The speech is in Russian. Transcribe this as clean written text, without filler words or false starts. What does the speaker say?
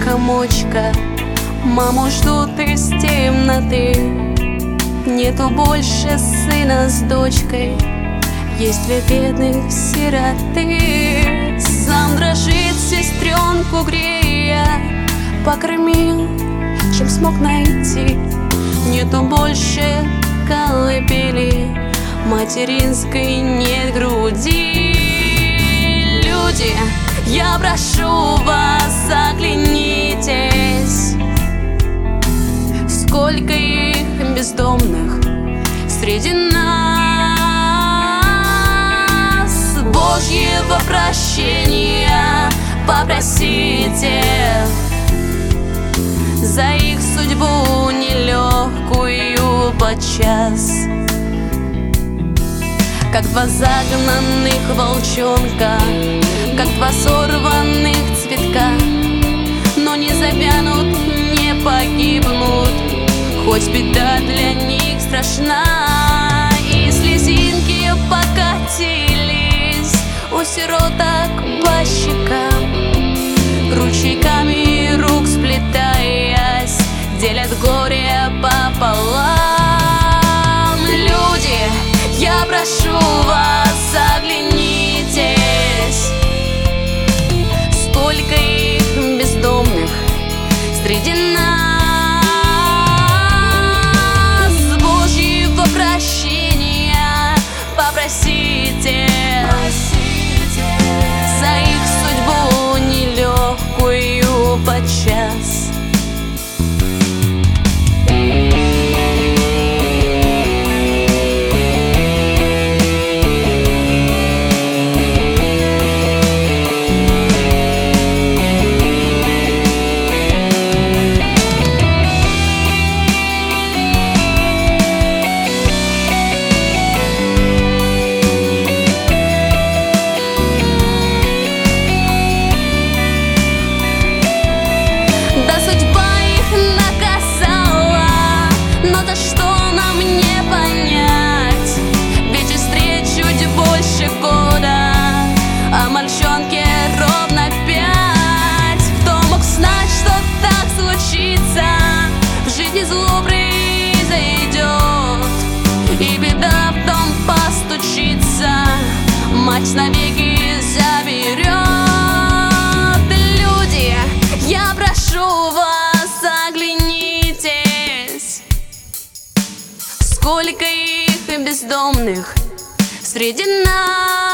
комочка. Маму ждут из темноты. Нету больше сына с дочкой, есть две бедных сироты. Сам дрожит, сестренку грея, покормил, чем смог найти. Нету больше колыбели, материнской нет груди. Люди, я прошу вас, оглянитесь, сколько их бездомных среди нас. Божьего прощения попросите за их судьбу нелегкую подчас. Как два загнанных волчонка, как два сорванных цветка, но не завянут, не погибнут, хоть беда для них страшна. И слезинки покатились у сироток по щекам, ручейками рук сплетаясь, делят горе пополам. Люди, я прошу вас, оглянитесь, сколько их бездомных среди нас. Божьего прощения попросите за их судьбу нелегкую подчас. Мать навеки заберет. Люди, я прошу вас, оглянитесь, сколько их бездомных среди нас.